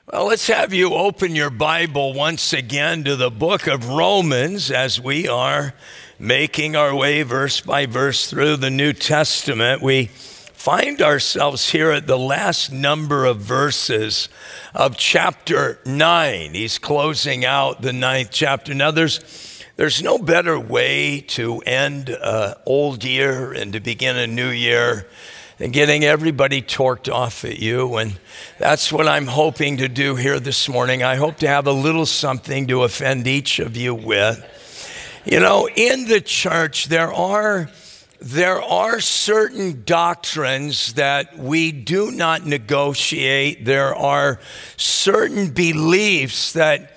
Well, let's have you open your Bible once again to the book of Romans as we are making our way verse by verse through the New Testament. We find ourselves here at the last number of verses of chapter 9. He's closing out the 9th chapter. Now, there's no better way to end an old year and to begin a new year than getting everybody torqued off at you. And that's what I'm hoping to do here this morning. I hope to have a little something to offend each of you with. You know, in the church, there are certain doctrines that we do not negotiate. There are certain beliefs that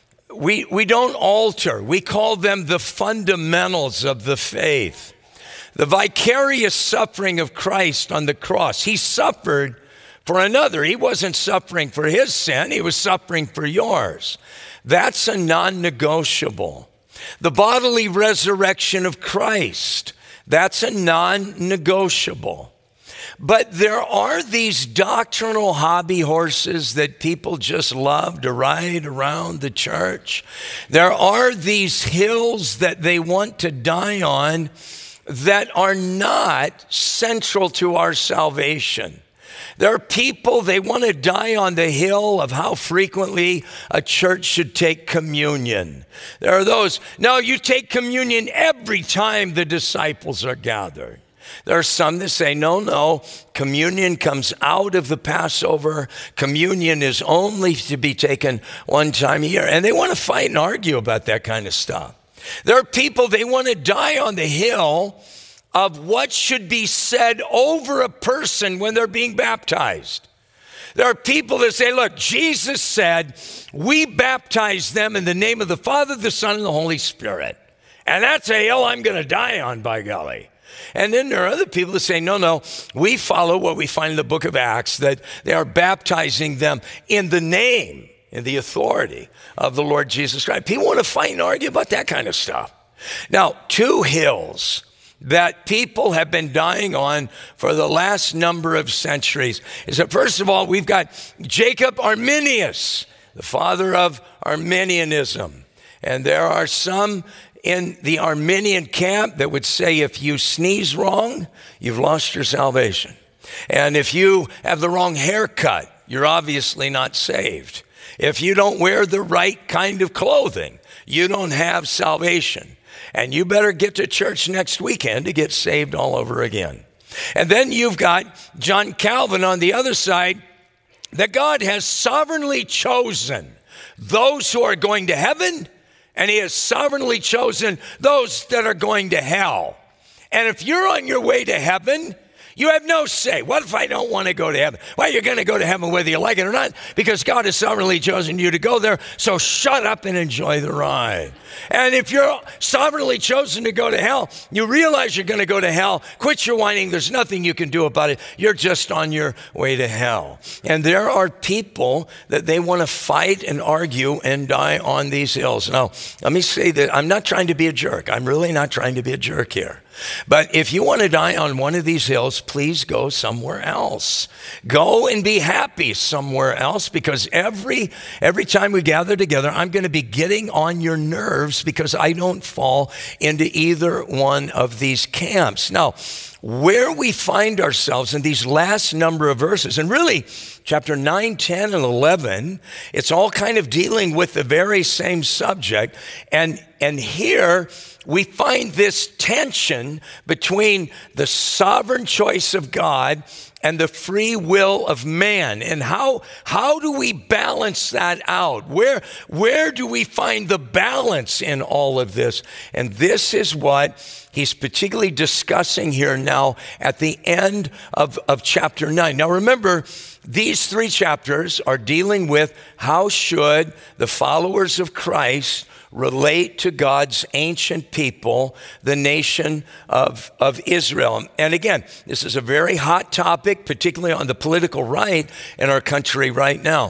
we don't alter. We call them the fundamentals of the faith. The vicarious suffering of Christ on the cross. He suffered for another. He wasn't suffering for his sin. He was suffering for yours. That's a non-negotiable. The bodily resurrection of Christ. That's a non-negotiable. But there are these doctrinal hobby horses that people just love to ride around the church. There are these hills that they want to die on that are not central to our salvation. There are people, they want to die on the hill of how frequently a church should take communion. There are those, no, you take communion every time the disciples are gathered. There are some that say, no, communion comes out of the Passover. Communion is only to be taken one time a year. And they want to fight and argue about that kind of stuff. There are people, they want to die on the hill of what should be said over a person when they're being baptized. There are people that say, look, Jesus said, we baptize them in the name of the Father, the Son, and the Holy Spirit. And that's a hill I'm going to die on, by golly. And then there are other people that say, no, we follow what we find in the book of Acts, that they are baptizing them in the name and the authority of the Lord Jesus Christ. People want to fight and argue about that kind of stuff. Now, two hills that people have been dying on for the last number of centuries is that, first of all, we've got Jacob Arminius, the father of Arminianism. And there are some in the Arminian camp that would say if you sneeze wrong, you've lost your salvation. And if you have the wrong haircut, you're obviously not saved. If you don't wear the right kind of clothing, you don't have salvation. And you better get to church next weekend to get saved all over again. And then you've got John Calvin on the other side, that God has sovereignly chosen those who are going to heaven, and he has sovereignly chosen those that are going to hell. And if you're on your way to heaven, you have no say. What if I don't want to go to heaven? Well, you're going to go to heaven whether you like it or not, because God has sovereignly chosen you to go there. So shut up and enjoy the ride. And if you're sovereignly chosen to go to hell, you realize you're going to go to hell. Quit your whining. There's nothing you can do about it. You're just on your way to hell. And there are people that they want to fight and argue and die on these hills. Now, let me say that I'm not trying to be a jerk. I'm really not trying to be a jerk here. But if you want to die on one of these hills, please go somewhere else. Go and be happy somewhere else, because every time we gather together, I'm going to be getting on your nerves because I don't fall into either one of these camps. Now, where we find ourselves in these last number of verses, and really chapter 9, 10, and 11, it's all kind of dealing with the very same subject. And here we find this tension between the sovereign choice of God and the free will of man. And how do we balance that out? Where do we find the balance in all of this? And this is what he's particularly discussing here now at the end of chapter 9. Now remember, these three chapters are dealing with how should the followers of Christ relate to God's ancient people, the nation of Israel. And again, this is a very hot topic, particularly on the political right in our country right now.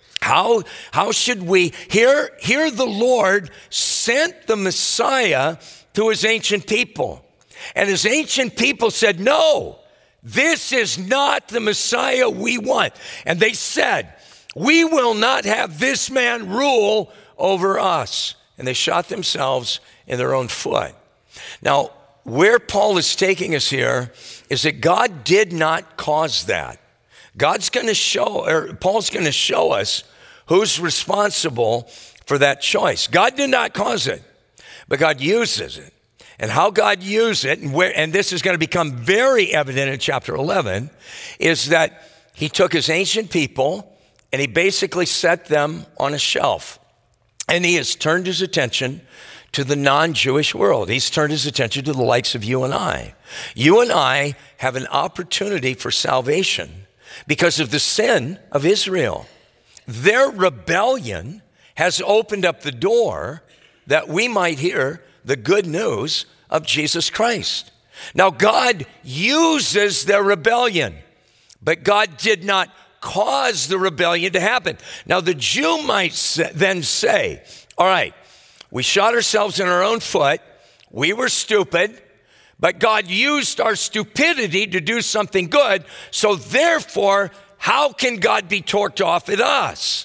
How should we, here the Lord sent the Messiah to his ancient people. And his ancient people said, no, this is not the Messiah we want. And they said, We will not have this man rule over us. And they shot themselves in their own foot. Now, where Paul is taking us here is that God did not cause that. Paul's going to show us who's responsible for that choice. God did not cause it, but God uses it. And how God used it, and this is going to become very evident in chapter 11, is that he took his ancient people and he basically set them on a shelf. And he has turned his attention to the non-Jewish world. He's turned his attention to the likes of you and I. You and I have an opportunity for salvation because of the sin of Israel. Their rebellion has opened up the door that we might hear the good news of Jesus Christ. Now, God uses their rebellion, but God did not cause the rebellion to happen. Now, the Jew might then say, all right, we shot ourselves in our own foot, we were stupid, but God used our stupidity to do something good, so therefore, how can God be torqued off at us?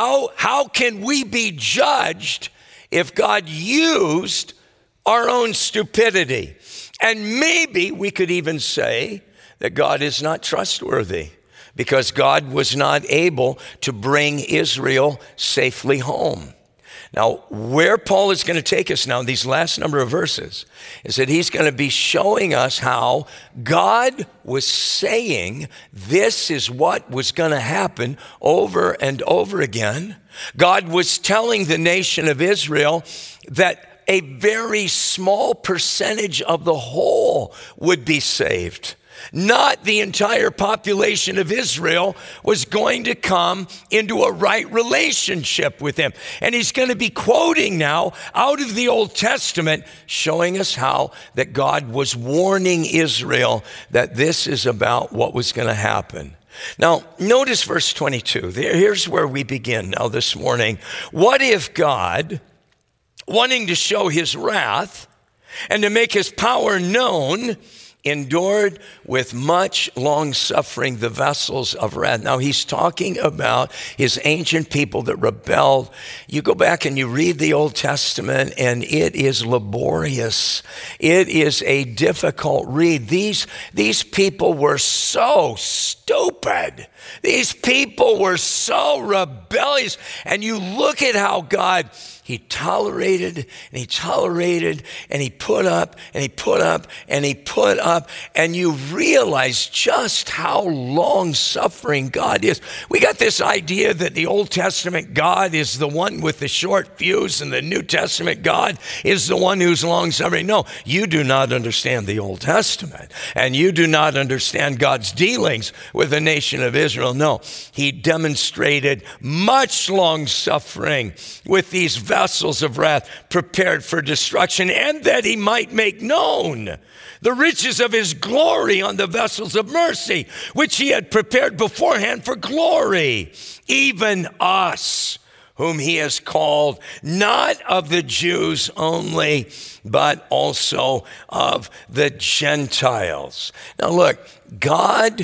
How can we be judged if God used our own stupidity? And maybe we could even say that God is not trustworthy because God was not able to bring Israel safely home. Now, where Paul is going to take us now in these last number of verses is that he's going to be showing us how God was saying this is what was going to happen over and over again. God was telling the nation of Israel that a very small percentage of the whole would be saved. Not the entire population of Israel was going to come into a right relationship with him. And he's going to be quoting now out of the Old Testament, showing us how that God was warning Israel that this is about what was going to happen. Now, notice verse 22. Here's where we begin now this morning. What if God, wanting to show his wrath and to make his power known, endured with much long suffering the vessels of wrath? Now he's talking about his ancient people that rebelled. You go back and you read the Old Testament and it is laborious. It is a difficult read. These people were so stupid. These people were so rebellious. And you look at how God, he tolerated and he tolerated and he put up and he put up and he put up, and you realize just how long-suffering God is. We got this idea that the Old Testament God is the one with the short fuse and the New Testament God is the one who's long-suffering. No, you do not understand the Old Testament, and you do not understand God's dealings with the nation of Israel. No, he demonstrated much long-suffering with these vessels of wrath prepared for destruction, and that he might make known the riches of his glory on the vessels of mercy, which he had prepared beforehand for glory, even us, whom he has called, not of the Jews only, but also of the Gentiles. Now look, God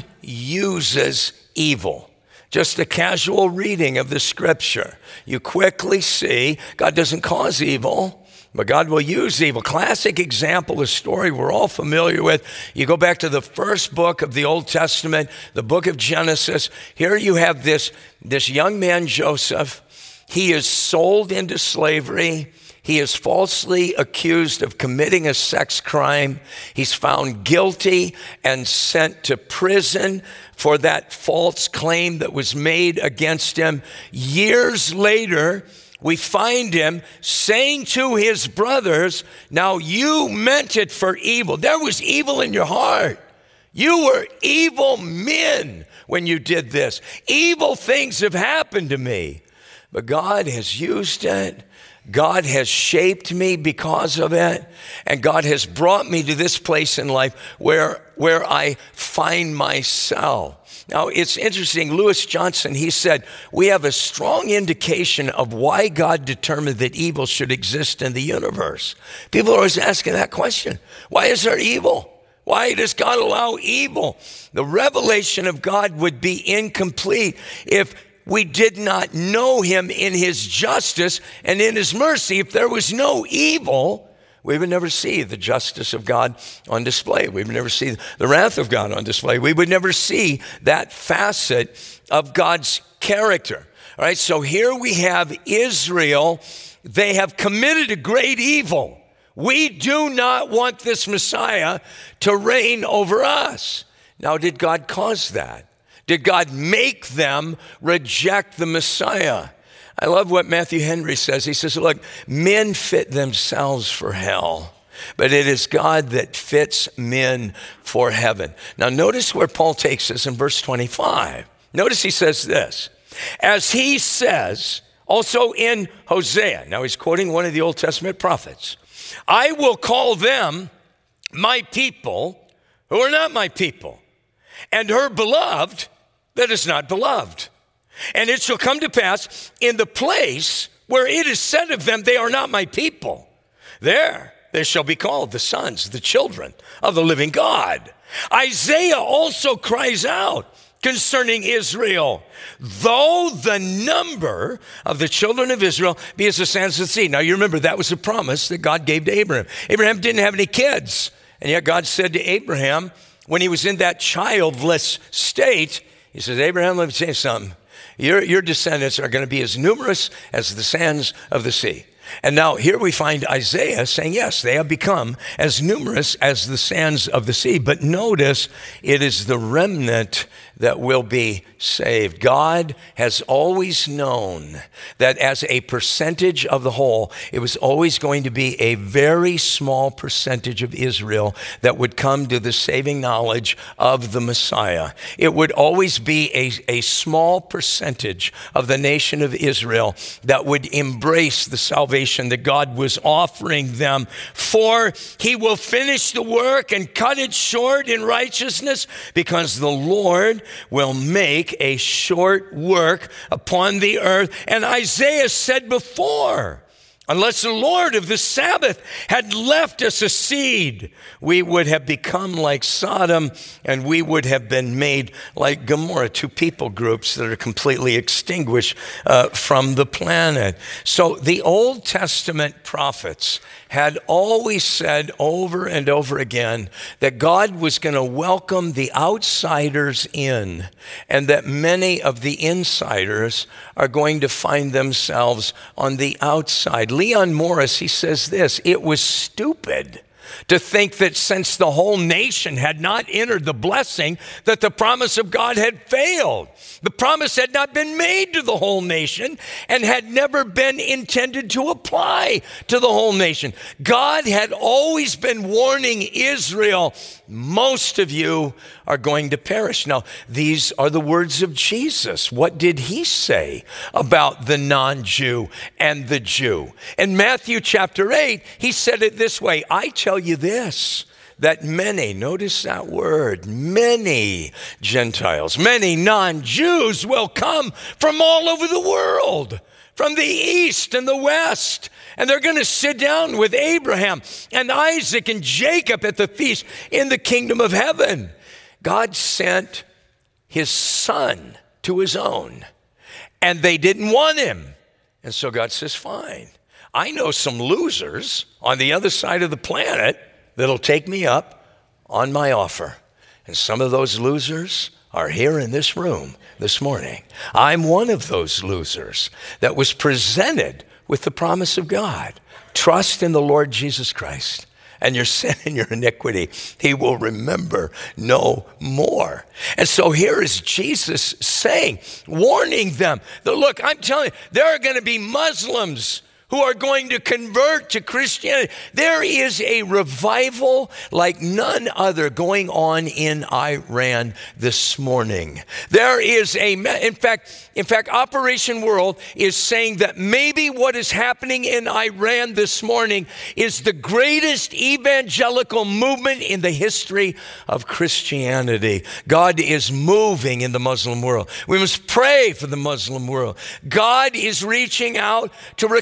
uses evil. Just a casual reading of the scripture, you quickly see God doesn't cause evil, but God will use evil. Classic example, a story we're all familiar with. You go back to the first book of the Old Testament, the book of Genesis. Here you have this young man, Joseph. He is sold into slavery. He is falsely accused of committing a sex crime. He's found guilty and sent to prison for that false claim that was made against him. Years later, we find him saying to his brothers, now you meant it for evil. There was evil in your heart. You were evil men when you did this. Evil things have happened to me, but God has used it. God has shaped me because of it, and God has brought me to this place in life where I find myself. Now, it's interesting, Lewis Johnson, he said, we have a strong indication of why God determined that evil should exist in the universe. People are always asking that question. Why is there evil? Why does God allow evil? The revelation of God would be incomplete if we did not know him in his justice and in his mercy. If there was no evil, we would never see the justice of God on display. We would never see the wrath of God on display. We would never see that facet of God's character. All right, so here we have Israel. They have committed a great evil. We do not want this Messiah to reign over us. Now, did God cause that? Did God make them reject the Messiah? I love what Matthew Henry says. He says, look, men fit themselves for hell, but it is God that fits men for heaven. Now, notice where Paul takes us in verse 25. Notice he says this, as he says also in Hosea. Now, he's quoting one of the Old Testament prophets. I will call them my people who are not my people, and her beloved that is not beloved. And it shall come to pass in the place where it is said of them, they are not my people, there they shall be called the sons, the children of the living God. Isaiah also cries out concerning Israel, though the number of the children of Israel be as the sands of the sea. Now you remember that was a promise that God gave to Abraham. Abraham didn't have any kids, and yet God said to Abraham, when he was in that childless state, he says, Abraham, let me tell you something. Your descendants are going to be as numerous as the sands of the sea. And now here we find Isaiah saying, yes, they have become as numerous as the sands of the sea. But notice it is the remnant that will be saved. God has always known that as a percentage of the whole, it was always going to be a very small percentage of Israel that would come to the saving knowledge of the Messiah. It would always be a small percentage of the nation of Israel that would embrace the salvation that God was offering them. For he will finish the work and cut it short in righteousness, because the Lord will make a short work upon the earth. And Isaiah said before, unless the Lord of the Sabbath had left us a seed, we would have become like Sodom, and we would have been made like Gomorrah, two people groups that are completely extinguished from the planet. So the Old Testament prophets had always said over and over again that God was going to welcome the outsiders in, and that many of the insiders are going to find themselves on the outside. Leon Morris, he says this, it was stupid to think that since the whole nation had not entered the blessing, that the promise of God had failed. The promise had not been made to the whole nation and had never been intended to apply to the whole nation. God had always been warning Israel, most of you are going to perish. Now, these are the words of Jesus. What did he say about the non-Jew and the Jew? In Matthew chapter 8, he said it this way, I tell you this, that many, notice that word, many Gentiles, many non-Jews will come from all over the world, from the east and the west, and they're going to sit down with Abraham and Isaac and Jacob at the feast in the kingdom of heaven. God sent his son to his own, and they didn't want him. And so God says, fine, I know some losers on the other side of the planet that'll take me up on my offer. And some of those losers are here in this room this morning. I'm one of those losers that was presented with the promise of God. Trust in the Lord Jesus Christ, and your sin and your iniquity he will remember no more. And so here is Jesus saying, warning them that, look, I'm telling you, there are going to be Muslims who are going to convert to Christianity. There is a revival like none other going on in Iran this morning. There is in fact, Operation World is saying that maybe what is happening in Iran this morning is the greatest evangelical movement in the history of Christianity. God is moving in the Muslim world. We must pray for the Muslim world. God is reaching out to recover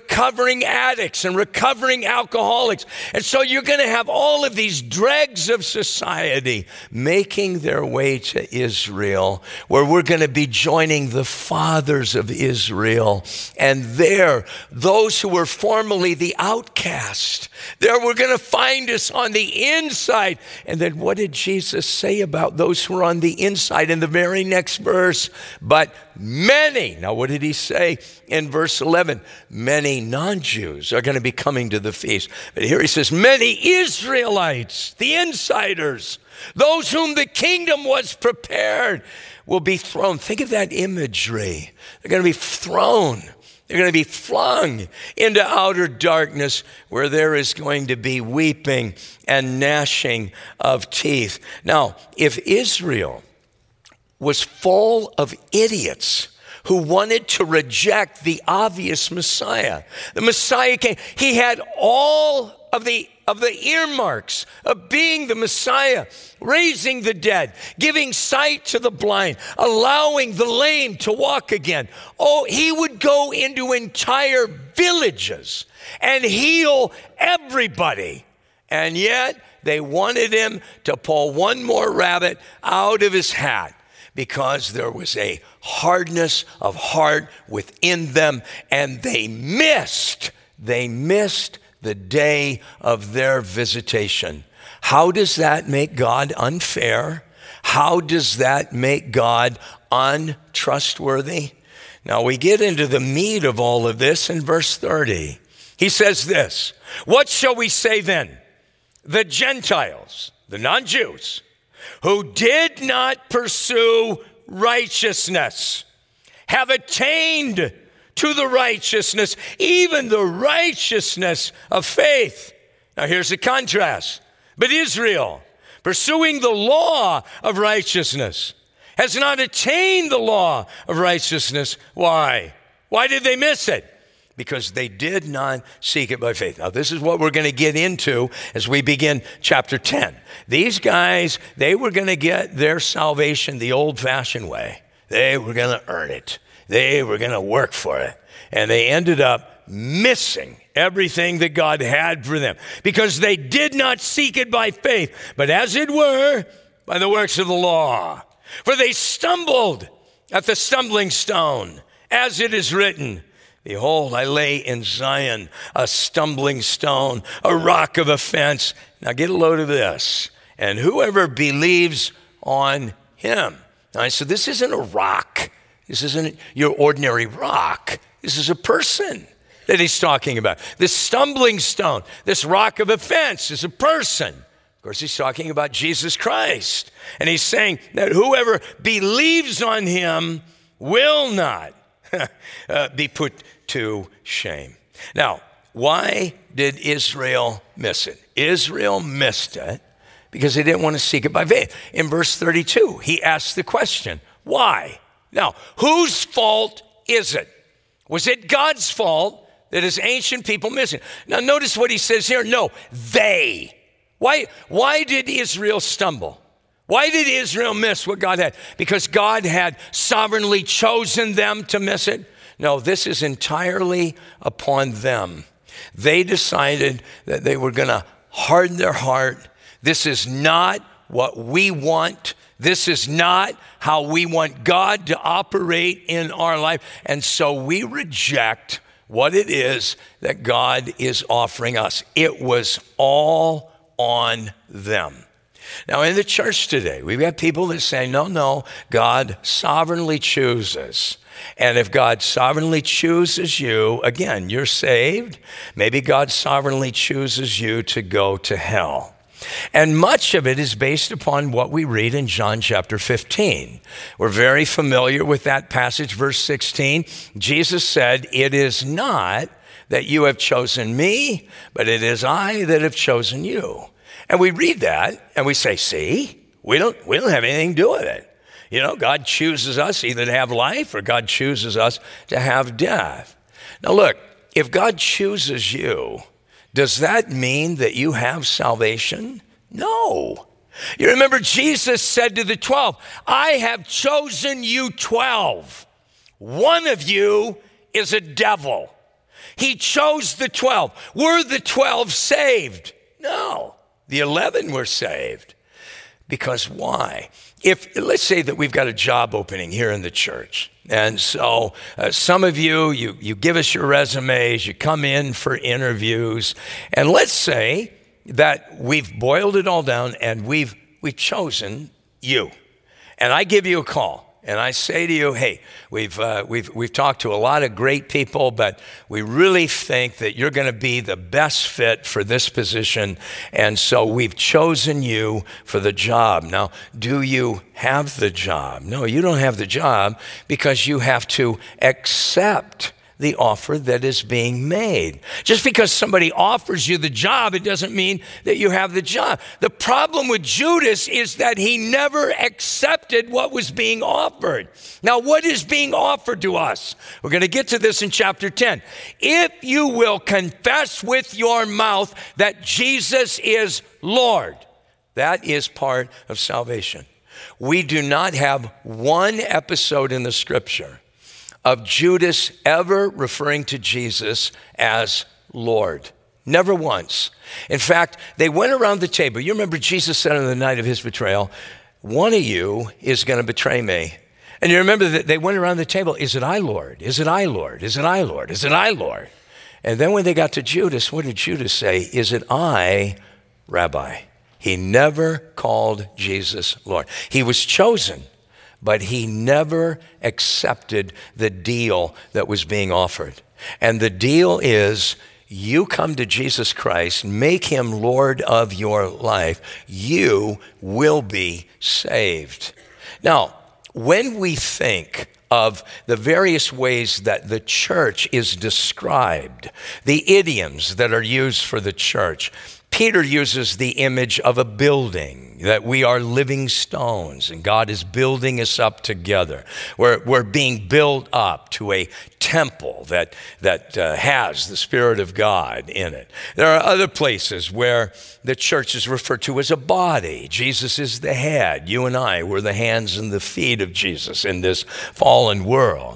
recovering addicts and recovering alcoholics. And so you're going to have all of these dregs of society making their way to Israel, where we're going to be joining the fathers of Israel. And there, those who were formerly the outcast, there we're going to find us on the inside. And then what did Jesus say about those who are on the inside in the very next verse? But many, now what did he say in verse 11? Many non-Jews are going to be coming to the feast. But here he says, many Israelites, the insiders, those whom the kingdom was prepared, will be thrown. Think of that imagery. They're going to be thrown. They're going to be flung into outer darkness, where there is going to be weeping and gnashing of teeth. Now, if Israel was full of idiots who wanted to reject the obvious Messiah, the Messiah came. He had all of the earmarks of being the Messiah, raising the dead, giving sight to the blind, allowing the lame to walk again. Oh, he would go into entire villages and heal everybody. And yet they wanted him to pull one more rabbit out of his hat, because there was a hardness of heart within them, and they missed the day of their visitation. How does that make God unfair? How does that make God untrustworthy? Now we get into the meat of all of this in verse 30. He says this, what shall we say then? The Gentiles, the non-Jews, who did not pursue righteousness, have attained to the righteousness, even the righteousness of faith. Now here's the contrast. But Israel, pursuing the law of righteousness, has not attained the law of righteousness. Why? Why did they miss it? Because they did not seek it by faith. Now, this is what we're going to get into as we begin chapter 10. These guys, they were going to get their salvation the old-fashioned way. They were going to earn it. They were going to work for it. And they ended up missing everything that God had for them, because they did not seek it by faith, but as it were, by the works of the law. For they stumbled at the stumbling stone, as it is written, behold, I lay in Zion a stumbling stone, a rock of offense. Now get a load of this. And whoever believes on him. Now, so this isn't a rock. This isn't your ordinary rock. This is a person that he's talking about. This stumbling stone, this rock of offense is a person. Of course, he's talking about Jesus Christ. And he's saying that whoever believes on him will not be put to shame. Now, why did Israel miss it? Israel missed it because they didn't want to seek it by faith. In verse 32, he asked the question, why? Now, whose fault is it? Was it God's fault that his ancient people missed it? Now, notice what he says here. No, they. Why did Israel stumble? Why did Israel miss what God had? Because God had sovereignly chosen them to miss it? No, this is entirely upon them. They decided that they were going to harden their heart. This is not what we want. This is not how we want God to operate in our life. And so we reject what it is that God is offering us. It was all on them. Now, in the church today, we've got people that say, no, God sovereignly chooses. And if God sovereignly chooses you, again, you're saved. Maybe God sovereignly chooses you to go to hell. And much of it is based upon what we read in John chapter 15. We're very familiar with that passage, verse 16. Jesus said, it is not that you have chosen me, but it is I that have chosen you. And we read that and we say, see, we don't have anything to do with it. You know, God chooses us either to have life or God chooses us to have death. Now look, if God chooses you, does that mean that you have salvation? No. You remember Jesus said to the 12, I have chosen you 12. One of you is a devil. He chose the 12. Were the 12 saved? No. The 11 were saved. Because why? Let's say that we've got a job opening here in the church. And so some of you give us your resumes, you come in for interviews. And let's say that we've boiled it all down and we've chosen you. And I give you a call. And I say to you, hey, we've talked to a lot of great people, but we really think that you're going to be the best fit for this position. And so we've chosen you for the job. Now, do you have the job? No, you don't have the job because you have to accept the offer that is being made. Just because somebody offers you the job, it doesn't mean that you have the job. The problem with Judas is that he never accepted what was being offered. Now, what is being offered to us? We're going to get to this in chapter 10. If you will confess with your mouth that Jesus is Lord, that is part of salvation. We do not have one episode in the scripture of Judas ever referring to Jesus as Lord. Never once. In fact, they went around the table. You remember Jesus said on the night of his betrayal, one of you is going to betray me. And you remember that they went around the table, is it I, Lord? Is it I, Lord? Is it I, Lord? Is it I, Lord? And then when they got to Judas, what did Judas say? Is it I, Rabbi? He never called Jesus Lord. He was chosen, but he never accepted the deal that was being offered. And the deal is, you come to Jesus Christ, make him Lord of your life, you will be saved. Now, when we think of the various ways that the church is described, the idioms that are used for the church, Peter uses the image of a building, that we are living stones and God is building us up together. We're being built up to a temple that has the Spirit of God in it. There are other places where the church is referred to as a body. Jesus is the head. You and I were the hands and the feet of Jesus in this fallen world.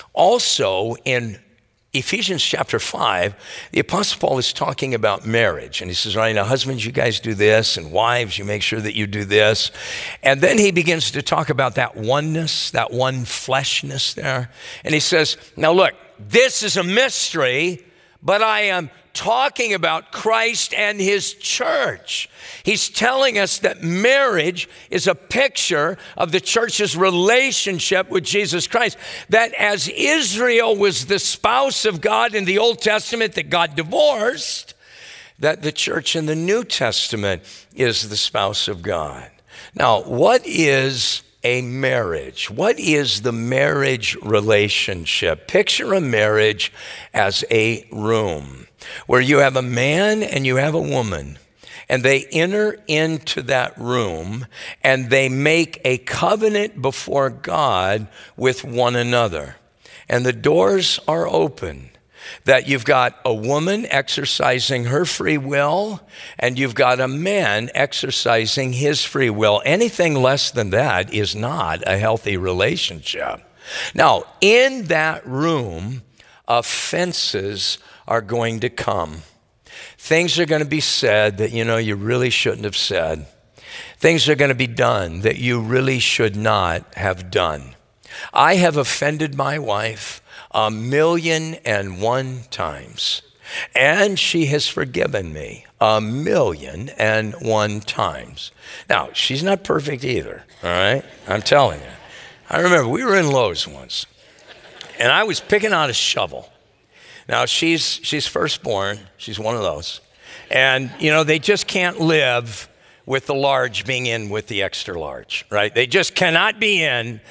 Also, in Ephesians chapter 5, the Apostle Paul is talking about marriage. And he says, all right, now husbands, you guys do this, and wives, you make sure that you do this. And then he begins to talk about that oneness, that one fleshness there. And he says, now look, this is a mystery, but I am talking about Christ and his church. He's telling us that marriage is a picture of the church's relationship with Jesus Christ. That as Israel was the spouse of God in the Old Testament that God divorced, that the church in the New Testament is the spouse of God. Now, what is a marriage? What is the marriage relationship? Picture a marriage as a room where you have a man and you have a woman, and they enter into that room and they make a covenant before God with one another. And the doors are open. That you've got a woman exercising her free will, and you've got a man exercising his free will. Anything less than that is not a healthy relationship. Now, in that room, offenses are going to come. Things are going to be said that, you really shouldn't have said. Things are going to be done that you really should not have done. I have offended my wife 1,000,001 times, and she has forgiven me 1,000,001 times. Now, she's not perfect either, all right? I'm telling you. I remember we were in Lowe's once, and I was picking out a shovel. Now, she's firstborn. She's one of those. And, they just can't live with the large being in with the extra large, right? They just cannot be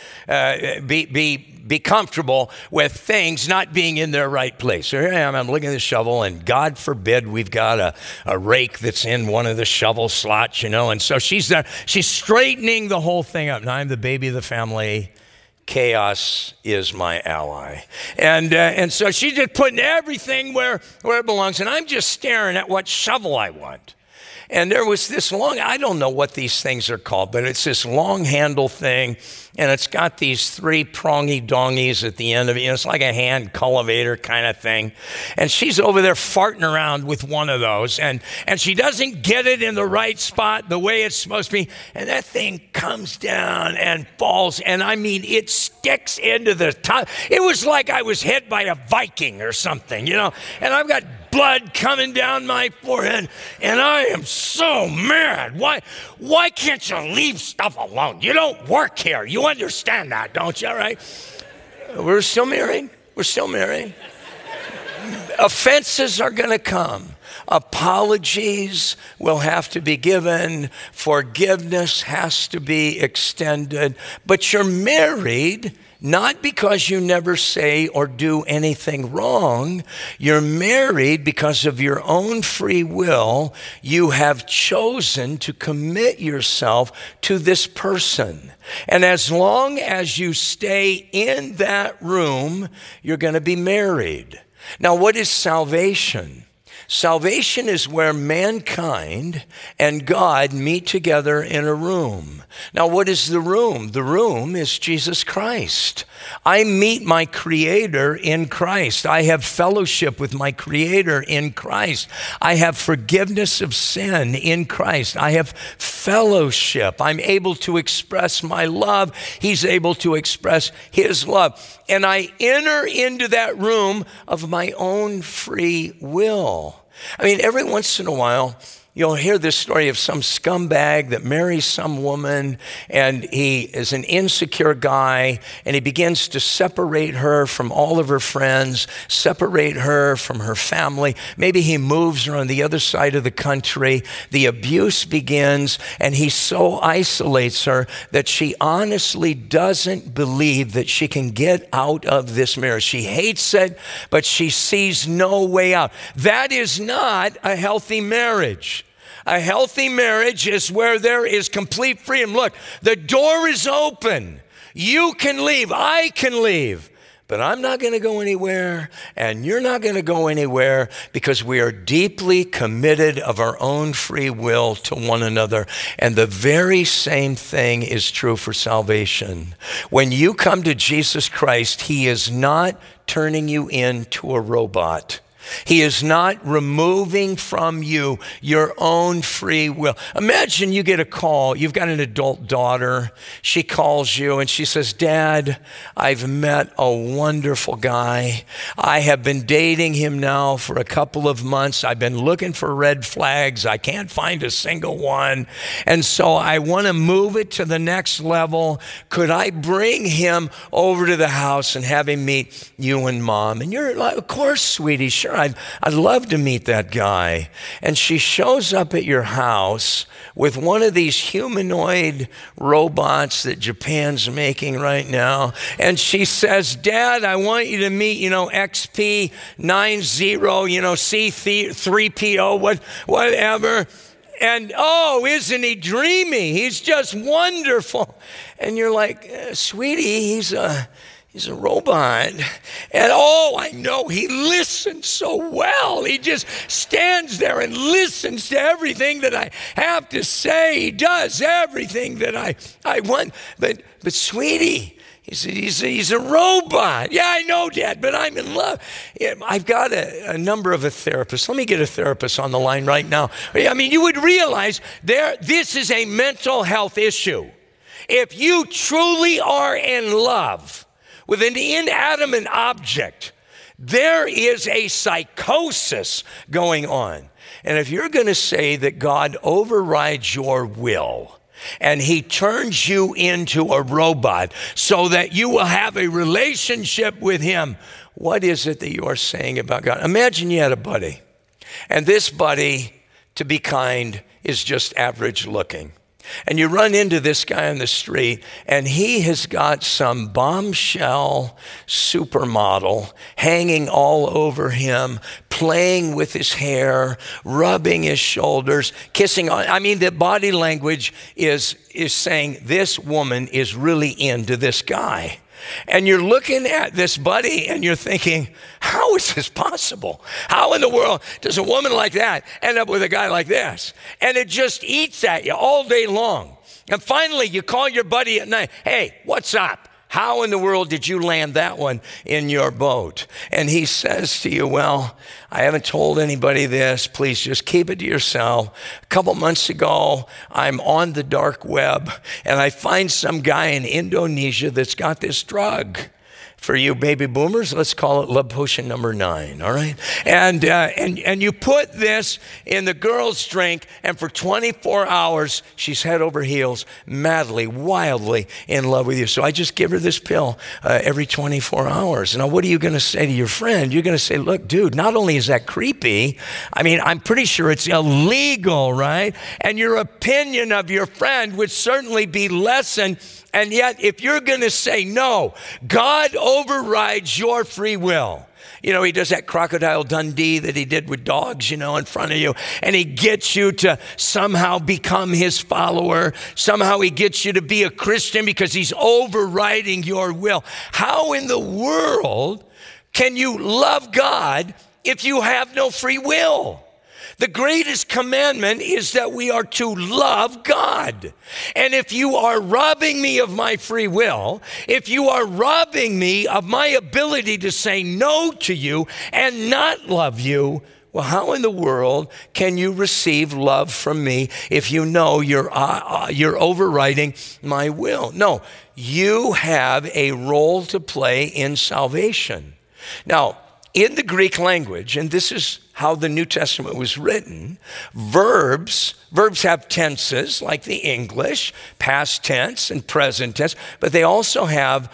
be comfortable with things not being in their right place. So here I am, I'm looking at the shovel, and God forbid we've got a rake that's in one of the shovel slots, and so she's there, she's straightening the whole thing up. Now I'm the baby of the family. Chaos is my ally. And so she's just putting everything where it belongs, and I'm just staring at what shovel I want. And there was this long, I don't know what these things are called, but it's this long handle thing, and it's got these 3 prongy dongies at the end of it. It's like a hand cultivator kind of thing. And she's over there farting around with one of those, and she doesn't get it in the right spot the way it's supposed to be. And that thing comes down and falls, and I mean, it sticks into the top. It was like I was hit by a Viking or something, and I've got blood coming down my forehead, and I am so mad. Why can't you leave stuff alone? You don't work here. You understand that, don't you, right? We're still married. We're still married. Offenses are going to come. Apologies will have to be given. Forgiveness has to be extended. But you're married not because you never say or do anything wrong. You're married because of your own free will. You have chosen to commit yourself to this person. And as long as you stay in that room, you're going to be married. Now, what is salvation? Salvation is where mankind and God meet together in a room. Now, what is the room? The room is Jesus Christ. I meet my Creator in Christ. I have fellowship with my Creator in Christ. I have forgiveness of sin in Christ. I have fellowship. I'm able to express my love. He's able to express His love. And I enter into that room of my own free will. I mean, every once in a while, you'll hear this story of some scumbag that marries some woman, and he is an insecure guy, and he begins to separate her from all of her friends, separate her from her family. Maybe he moves her on the other side of the country. The abuse begins, and he so isolates her that she honestly doesn't believe that she can get out of this marriage. She hates it, but she sees no way out. That is not a healthy marriage. A healthy marriage is where there is complete freedom. Look, the door is open. You can leave. I can leave. But I'm not going to go anywhere, and you're not going to go anywhere, because we are deeply committed of our own free will to one another. And the very same thing is true for salvation. When you come to Jesus Christ, He is not turning you into a robot. He is not removing from you your own free will. Imagine you get a call. You've got an adult daughter. She calls you and she says, "Dad, I've met a wonderful guy. I have been dating him now for a couple of months. I've been looking for red flags. I can't find a single one. And so I want to move it to the next level. Could I bring him over to the house and have him meet you and Mom?" And you're like, "Of course, sweetie, sure. I'd love to meet that guy." And she shows up at your house with one of these humanoid robots that Japan's making right now. And she says, "Dad, I want you to meet, XP90, C3PO, whatever. And oh, isn't he dreamy? He's just wonderful." And you're like, "Sweetie, he's a robot." And oh, I know, he listens so well. He just stands there and listens to everything that I have to say. He does everything that I want. But sweetie, he's a robot. "Yeah, I know, Dad, but I'm in love." Yeah, I've got a number of a therapist. Let me get a therapist on the line right now. I mean, you would realize this is a mental health issue. If you truly are in love with an inanimate object, there is a psychosis going on. And if you're going to say that God overrides your will and He turns you into a robot so that you will have a relationship with Him, what is it that you are saying about God? Imagine you had a buddy, and this buddy, to be kind, is just average looking. And you run into this guy on the street, and he has got some bombshell supermodel hanging all over him, playing with his hair, rubbing his shoulders, kissing on. I mean, the body language is saying this woman is really into this guy. And you're looking at this buddy and you're thinking, how is this possible? How in the world does a woman like that end up with a guy like this? And it just eats at you all day long. And finally, you call your buddy at night. Hey, what's up? How in the world did you land that one in your boat? And he says to you, well, I haven't told anybody this. Please just keep it to yourself. A couple months ago, I'm on the dark web, and I find some guy in Indonesia that's got this drug. For you baby boomers, let's call it love potion number 9, all right? And you put this in the girl's drink, and for 24 hours, she's head over heels, madly, wildly in love with you. So I just give her this pill every 24 hours. Now, what are you going to say to your friend? You're going to say, look, dude, not only is that creepy, I mean, I'm pretty sure it's illegal, right? And your opinion of your friend would certainly be lessened. And yet, if you're going to say no, God overrides your free will. You know, he does that Crocodile Dundee that he did with dogs, you know, in front of you. And he gets you to somehow become his follower. Somehow he gets you to be a Christian because he's overriding your will. How in the world can you love God if you have no free will? The greatest commandment is that we are to love God. And if you are robbing me of my free will, if you are robbing me of my ability to say no to you and not love you, well, how in the world can you receive love from me if you know you're overriding my will? No, you have a role to play in salvation. Now, in the Greek language, and this is how the New Testament was written, verbs have tenses like the English, past tense and present tense, but they also have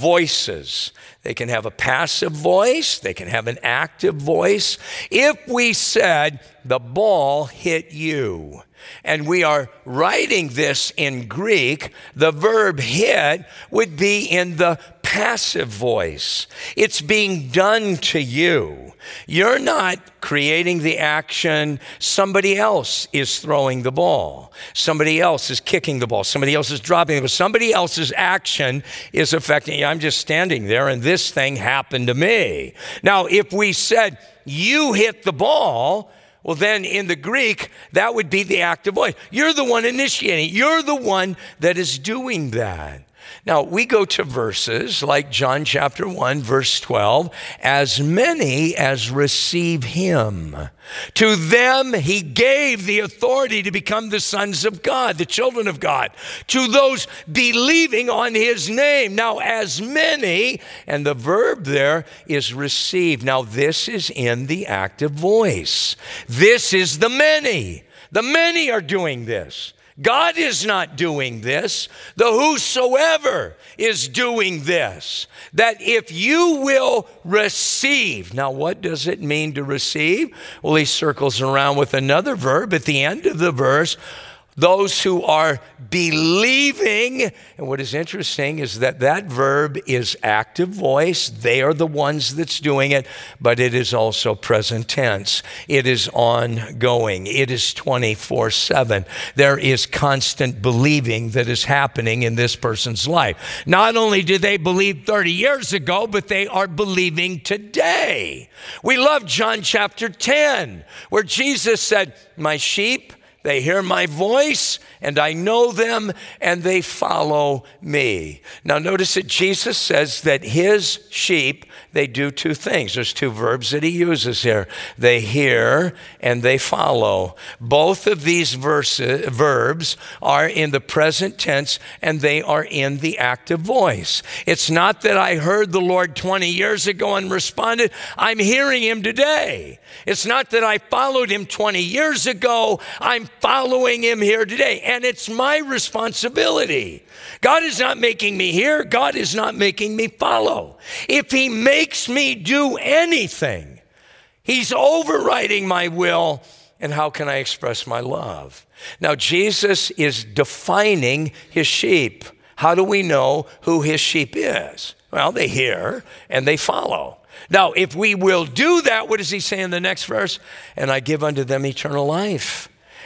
voices. They can have a passive voice. They can have an active voice. If we said, the ball hit you, and we are writing this in Greek, the verb hit would be in the passive voice. It's being done to you. You're not creating the action. Somebody else is throwing the ball. Somebody else is kicking the ball. Somebody else is dropping the ball. Somebody else's action is affecting you. I'm just standing there and this thing happened to me. Now, if we said, you hit the ball, well, then in the Greek, that would be the active voice. You're the one initiating. You're the one that is doing that. Now, we go to verses like John chapter 1, verse 12. As many as receive him, to them he gave the authority to become the sons of God, the children of God, to those believing on his name. Now, as many, and the verb there is receive. Now, this is in the active voice. This is the many. The many are doing this. God is not doing this. The whosoever is doing this. That if you will receive. Now, what does it mean to receive? Well, he circles around with another verb at the end of the verse. Those who are believing. And what is interesting is that that verb is active voice. They are the ones that's doing it, but it is also present tense. It is ongoing. It is 24/7. There is constant believing that is happening in this person's life. Not only did they believe 30 years ago, but they are believing today. We love John chapter 10, where Jesus said, my sheep, they hear my voice, and I know them, and they follow me. Now, notice that Jesus says that his sheep, they do two things. There's two verbs that he uses here. They hear and they follow. Both of these verbs are in the present tense, and they are in the active voice. It's not that I heard the Lord 20 years ago and responded. I'm hearing him today. It's not that I followed him 20 years ago. I'm following him here today. And it's my responsibility. God is not making me hear. God is not making me follow. If he makes me do anything, he's overriding my will. And how can I express my love? Now, Jesus is defining his sheep. How do we know who his sheep is? Well, they hear and they follow. Now, if we will do that, what does he say in the next verse? And I give unto them eternal life,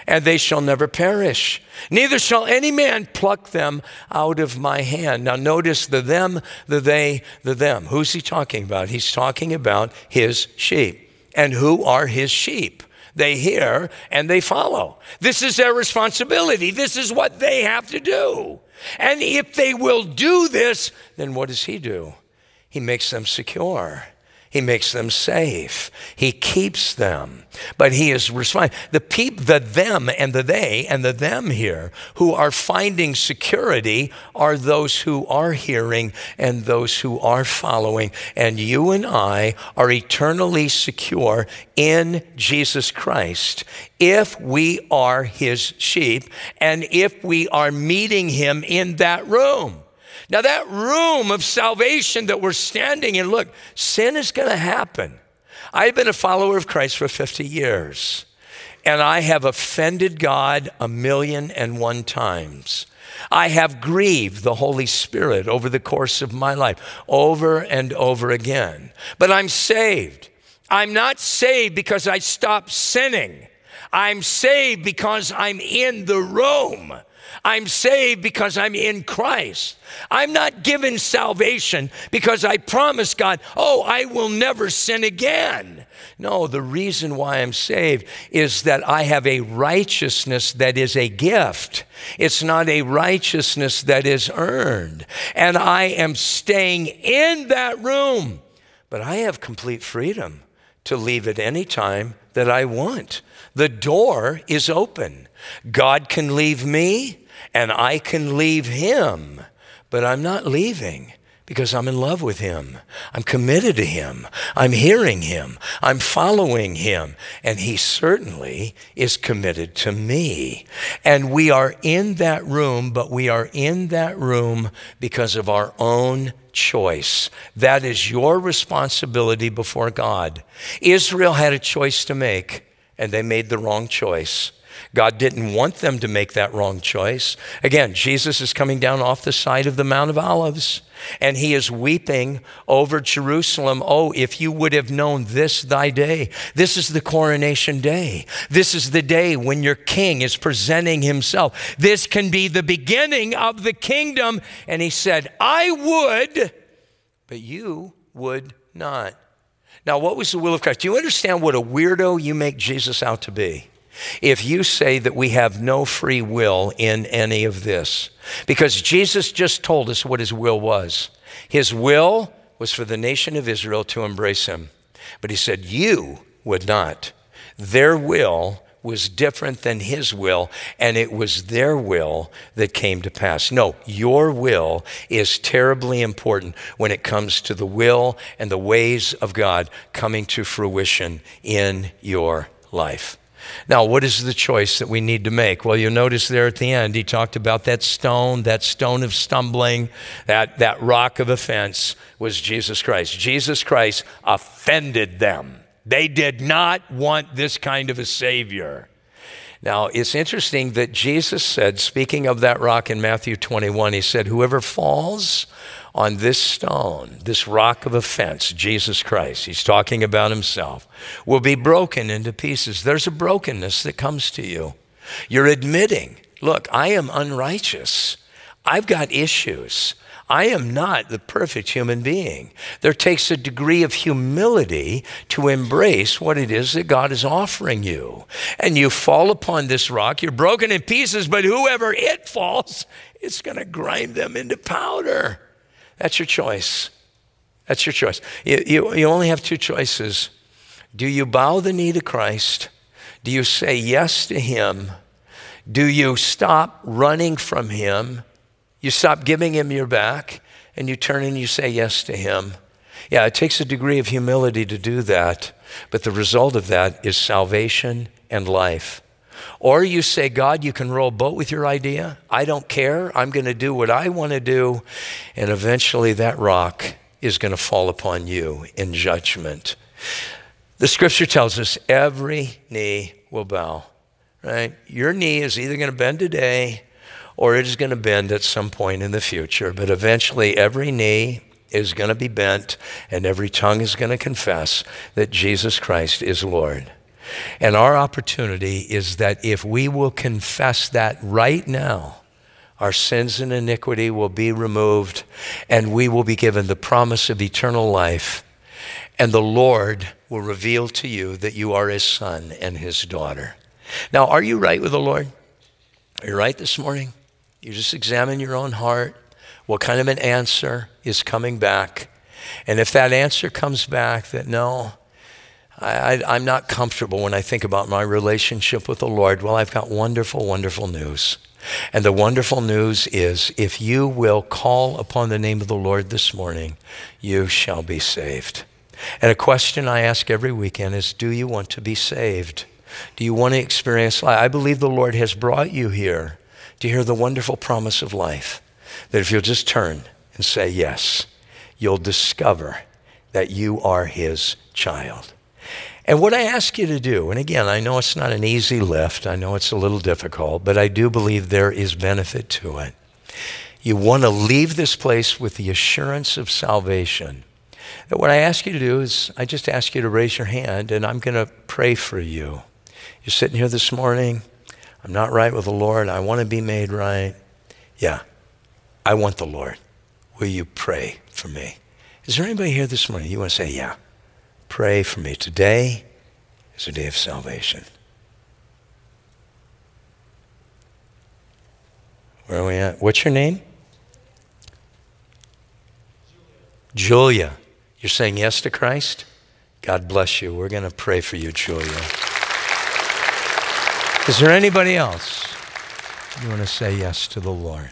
and they shall never perish. Neither shall any man pluck them out of my hand. Now notice the them, the they, the them. Who's he talking about? He's talking about his sheep. And who are his sheep? They hear and they follow. This is their responsibility. This is what they have to do. And if they will do this, then what does he do? He makes them secure. He makes them safe. He keeps them. But he is responsible. The them and the they and the them here who are finding security are those who are hearing and those who are following. And you and I are eternally secure in Jesus Christ if we are his sheep and if we are meeting him in that room. Now that room of salvation that we're standing in, look, sin is going to happen. I've been a follower of Christ for 50 years, and I have offended God 1,000,001 times. I have grieved the Holy Spirit over the course of my life, over and over again. But I'm saved. I'm not saved because I stopped sinning. I'm saved because I'm in the room. I'm saved because I'm in Christ. I'm not given salvation because I promised God, oh, I will never sin again. No, the reason why I'm saved is that I have a righteousness that is a gift. It's not a righteousness that is earned. And I am staying in that room. But I have complete freedom to leave at any time that I want. The door is open. God can leave me and I can leave him, but I'm not leaving because I'm in love with him. I'm committed to him. I'm hearing him. I'm following him. And he certainly is committed to me. And we are in that room, but we are in that room because of our own choice. That is your responsibility before God. Israel had a choice to make, and they made the wrong choice. God didn't want them to make that wrong choice. Again, Jesus is coming down off the side of the Mount of Olives, and he is weeping over Jerusalem. Oh, if you would have known this thy day. This is the coronation day. This is the day when your king is presenting himself. This can be the beginning of the kingdom. And he said, I would, but you would not. Now, what was the will of Christ? Do you understand what a weirdo you make Jesus out to be? If you say that we have no free will in any of this, because Jesus just told us what his will was. His will was for the nation of Israel to embrace him. But he said, you would not. Their will was different than his will, and it was their will that came to pass. No, your will is terribly important when it comes to the will and the ways of God coming to fruition in your life. Now, what is the choice that we need to make? Well, you'll notice there at the end, he talked about that stone of stumbling, that rock of offense was Jesus Christ. Jesus Christ offended them. They did not want this kind of a Savior. Now, it's interesting that Jesus said, speaking of that rock in Matthew 21, he said, whoever falls on this stone, this rock of offense, Jesus Christ, he's talking about himself, will be broken into pieces. There's a brokenness that comes to you. You're admitting, look, I am unrighteous. I've got issues. I am not the perfect human being. There takes a degree of humility to embrace what it is that God is offering you. And you fall upon this rock, you're broken in pieces, but whoever it falls, it's going to grind them into powder. That's your choice. That's your choice. You only have two choices. Do you bow the knee to Christ? Do you say yes to him? Do you stop running from him? You stop giving him your back and you turn and you say yes to him. Yeah, it takes a degree of humility to do that, but the result of that is salvation and life. Or you say, God, you can row a boat with your idea. I don't care. I'm going to do what I want to do. And eventually that rock is going to fall upon you in judgment. The scripture tells us every knee will bow, right? Your knee is either going to bend today or it is going to bend at some point in the future. But eventually every knee is going to be bent and every tongue is going to confess that Jesus Christ is Lord. And our opportunity is that if we will confess that right now, our sins and iniquity will be removed, and we will be given the promise of eternal life. And the Lord will reveal to you that you are his son and his daughter. Now, are you right with the Lord? Are you right this morning? You just examine your own heart. What kind of an answer is coming back? And if that answer comes back that no, I'm not comfortable when I think about my relationship with the Lord, well, I've got wonderful, wonderful news. And the wonderful news is if you will call upon the name of the Lord this morning, you shall be saved. And a question I ask every weekend is, do you want to be saved? Do you want to experience life? I believe the Lord has brought you here to hear the wonderful promise of life, that if you'll just turn and say yes, you'll discover that you are his child. And what I ask you to do, and again, I know it's not an easy lift, I know it's a little difficult, but I do believe there is benefit to it. You want to leave this place with the assurance of salvation. That what I ask you to do is, I just ask you to raise your hand, and I'm going to pray for you. You're sitting here this morning, I'm not right with the Lord, I want to be made right. Yeah, I want the Lord. Will you pray for me? Is there anybody here this morning, you want to say, yeah, pray for me. Today is a day of salvation. Where are we at? What's your name? Julia. You're saying yes to Christ? God bless you. We're going to pray for you, Julia. Is there anybody else you want to say yes to the Lord?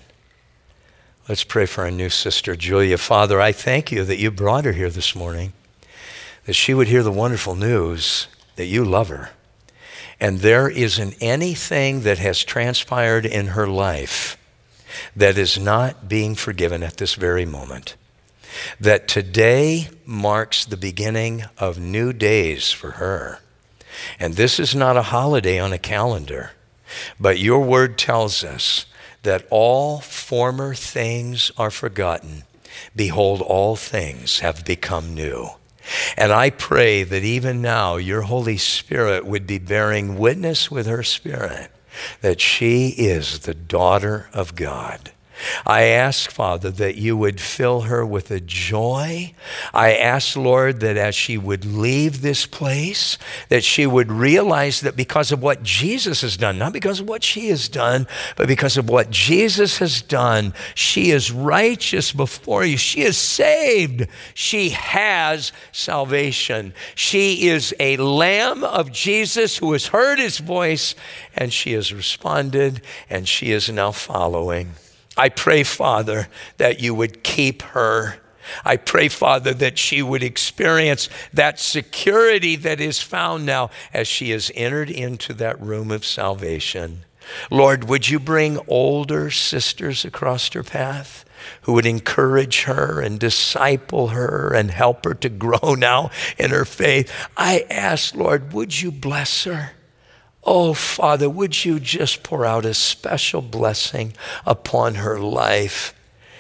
Let's pray for our new sister, Julia. Father, I thank you that you brought her here this morning, that she would hear the wonderful news that you love her. And there isn't anything that has transpired in her life that is not being forgiven at this very moment. That today marks the beginning of new days for her. And this is not a holiday on a calendar, but your word tells us that all former things are forgotten. Behold, all things have become new. And I pray that even now your Holy Spirit would be bearing witness with her spirit that she is the daughter of God. I ask, Father, that you would fill her with a joy. I ask, Lord, that as she would leave this place, that she would realize that because of what Jesus has done, not because of what she has done, but because of what Jesus has done, she is righteous before you. She is saved. She has salvation. She is a lamb of Jesus who has heard his voice, and she has responded, and she is now following. I pray, Father, that you would keep her. I pray, Father, that she would experience that security that is found now as she has entered into that room of salvation. Lord, would you bring older sisters across her path who would encourage her and disciple her and help her to grow now in her faith? I ask, Lord, would you bless her? Oh, Father, would you just pour out a special blessing upon her life?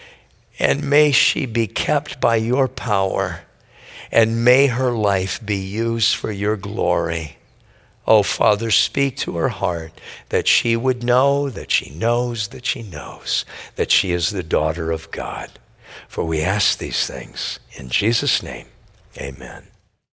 And may she be kept by your power, and may her life be used for your glory. Oh, Father, speak to her heart that she would know, that she knows, that she knows that she is the daughter of God. For we ask these things in Jesus' name, amen.